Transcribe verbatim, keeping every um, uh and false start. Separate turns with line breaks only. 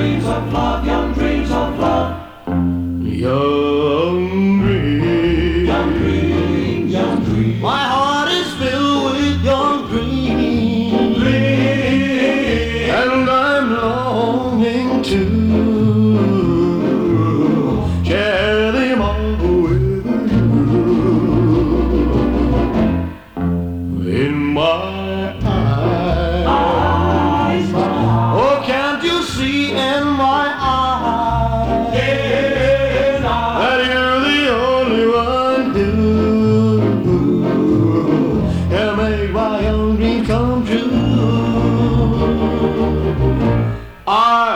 dreams of love, young dreams of love.
Young dreams,
young dreams, young dreams.
My heart is filled with young dreams,
dreams.
And I'm longing to share them all with you. In my eyes, oh, can't you see in my eyes that you're the only one who can make my young dreams come true? I